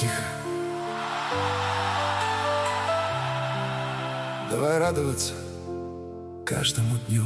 тихо. Давай радоваться каждому дню.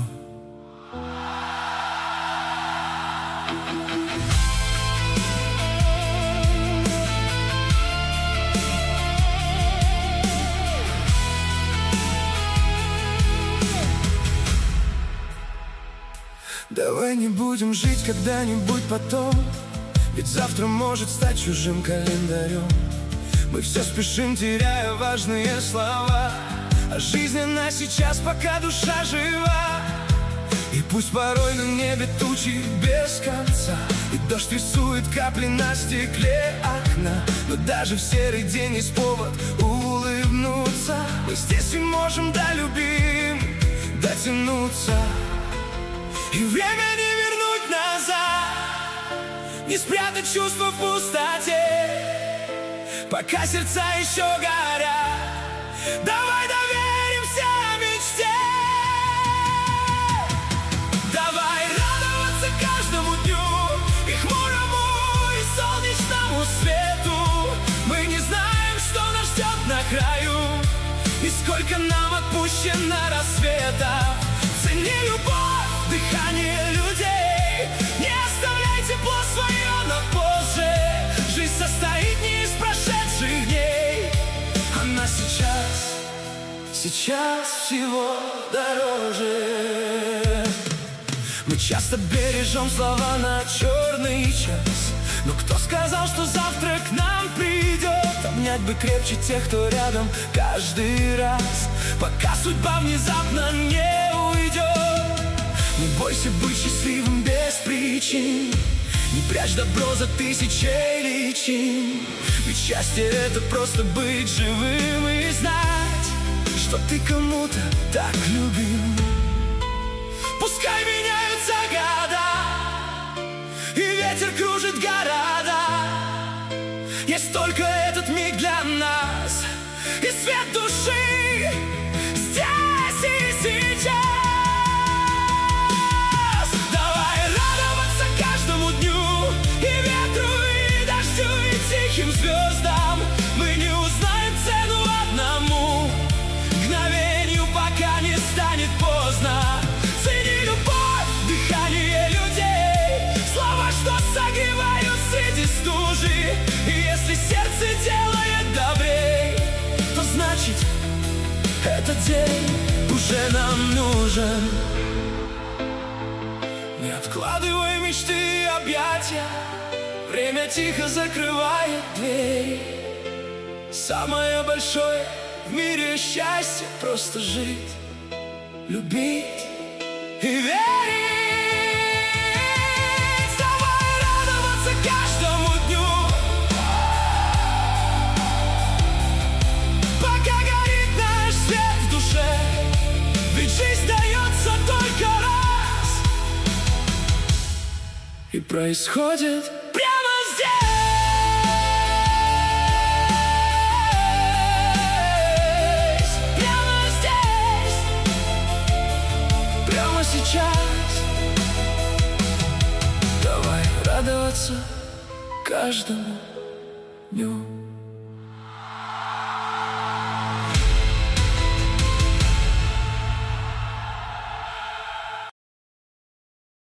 Давай не будем жить когда-нибудь потом, ведь завтра может стать чужим календарем. Мы все спешим, теряя важные слова, а жизнь она сейчас, пока душа жива. И пусть порой на небе тучи без конца, и дождь рисует капли на стекле окна, но даже в серый день есть повод улыбнуться. Мы здесь и можем, да, любим, дотянуться. И время не вернуть назад, не спрятать чувства в пустоте, пока сердца еще горят. Давай доверимся мечте. Давай радоваться каждому дню, и хмурому, и солнечному свету. Мы не знаем, что нас ждет на краю, и сколько нам отпущено рассвета. Цени любовь, дыхание людей, не оставляй тепло свое на позже. Жизнь состоит не из прошедших дней, она сейчас всего дороже. Мы часто бережем слова на черный час, но кто сказал, что завтра к нам придет? Обнять бы крепче тех, кто рядом каждый раз, пока судьба внезапно не уйдет. Не бойся быть счастливым без причин, не прячь добро за тысячей личин. Ведь счастье — это просто быть живым и знать, что ты кому-то так любим. Пускай меняются года, и ветер кружит города, есть только этот миг для нас, и свет души здесь и сейчас. Давай радоваться каждому дню, и ветру, и дождю, и тихим звездам. Мы не узнаем цену одному мгновению, пока не станет поздно. Цени любовь, дыхание людей, слова, что согревают среди стужи. И если сердце делает добрей, то значит, этот день уже нам нужен. Не откладывай мечты и объятия, время тихо закрывает дверь. Самое большое в мире счастье — просто жить, любить и верить. Давай радоваться каждому дню, пока горит наш свет в душе. Ведь жизнь дается только раз и происходит прямо здесь. Прямо здесь, прямо сейчас. Давай радоваться каждому дню.